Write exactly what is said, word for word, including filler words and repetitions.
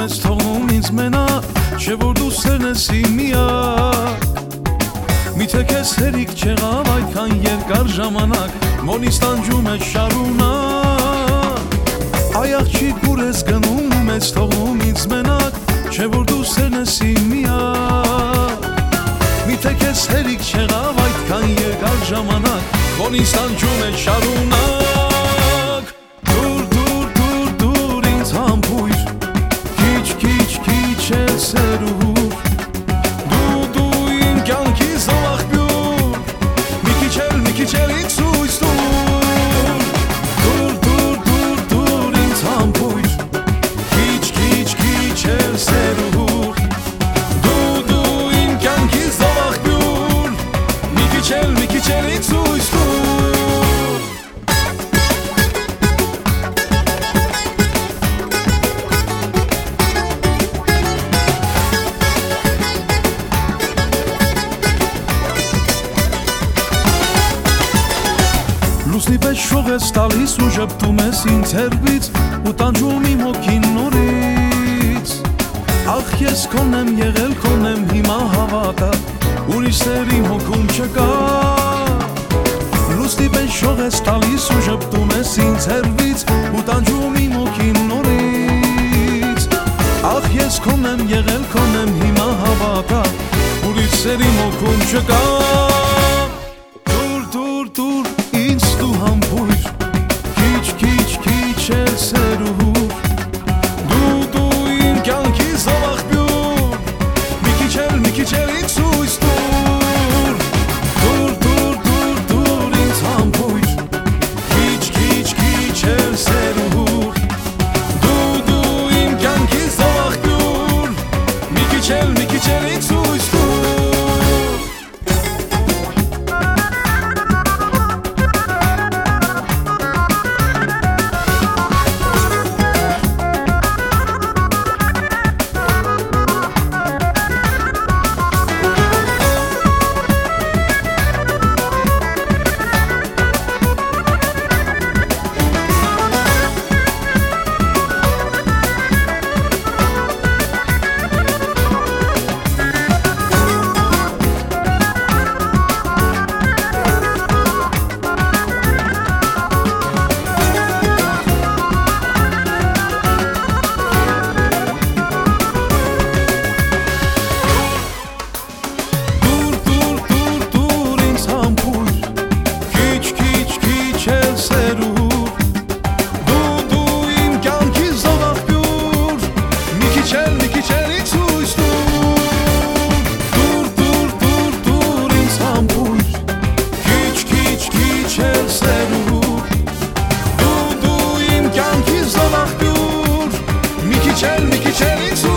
ես թողնում ինձ մենակ, չէ որ դու սերն ես իմ միակ։ Միթե քեզ հերիք չեղավ այդքան երկար ժամանակ, մոնից տանջում ես շարունակ։ Այ աղջիկ ուր ես գնում, ես թողնում ինձ մենակ, չէ որ դու սերն ես իմ միակ։ Միթե քեզ հերիք չեղավ այդքան երկար ժամանակ, մոնից տանջում ես շարունակ։ Դուր, դուր, դուր, դուր ինձ համբույր, քիչ, քիչ, քիչ էլ սերուր, դու, դու իմ կյանքիս ողբյուր, մի քիչ էլ, մի քիչ էլ ինձ ցույց տուր։ Դուր, դուր, դուր, դուր ինձ համբույր, քիչ, քիչ, քիչ էլ սերուր, դու, դու իմ կյանքիս ողբյուր, մի քիչ էլ, մի քիչ էլ ինձ ցույց տուր։ Լուսնի պես շող ես տալիս ու ժպտում ես ինձ հեռվից, ու տանջում իմ հոգին նորից։ Ախ ես քոն եմ եղել, քոն եմ հիմա հավատա, ուրիշ սեր իմ հոգում չկա։ Լուսնի պես շող ես տալիս ու ժպտում ես ինձ հեռվից, ու տանջում իմ հոգին նորից։ Ախ ես քոն եմ եղել, քոն եմ հիմա հավատա, ուրիշ սեր իմ հոգում չկա։ Դուր, դուր, դուր ինձ դու համբույր, քիչ, քիչ, քիչ էլ սերուր, դու, դու իմ կյանքիս ողբյուր, մի քիչ էլ, մի քիչ էլ ինձ ցույց տուր։ Դուր, դուր, դուր, դուր ինձ համբույր, քիչ, քիչ, քիչ էլ սերուր, դու, դու իմ կյանքիս ողբյուր, մի քիչ էլ, մի քիչ էլ ինձ ցույց տուր։ Մի քիչ էլ, մի քիչ էլ ինձ